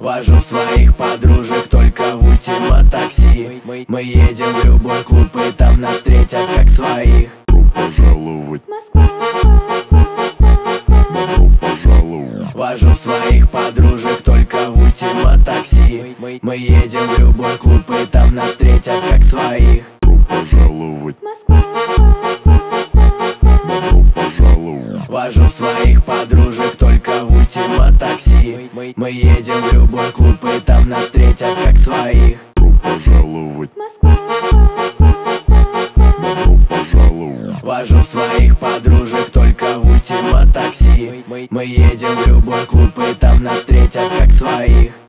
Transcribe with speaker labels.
Speaker 1: Вожу своих подружек только в Ультима такси. Мы едем в любой клуб, и там нас встретят как своих.
Speaker 2: Добро пожаловать,
Speaker 3: Москва, Москва, Москва, Москва.
Speaker 2: добро пожаловать.
Speaker 1: Вожу своих подружек только в Ультима такси. Мы едем в любой клуб, и там нас встретят как своих.
Speaker 2: Добро пожаловать,
Speaker 3: Москва, Москва, Москва, Москва, Москва.
Speaker 2: добро пожаловать.
Speaker 1: Вожу своих подружек только в Ультима такси. Мы едем в любой клуб, и там нас встретят как своих.
Speaker 2: Добро пожаловать,
Speaker 3: Москва, Москва, Москва, Москва, Москва.
Speaker 2: добро пожаловать.
Speaker 1: Вожу своих подружек только в Ультима такси. Мы едем в любой клуб, и там нас встретят как своих.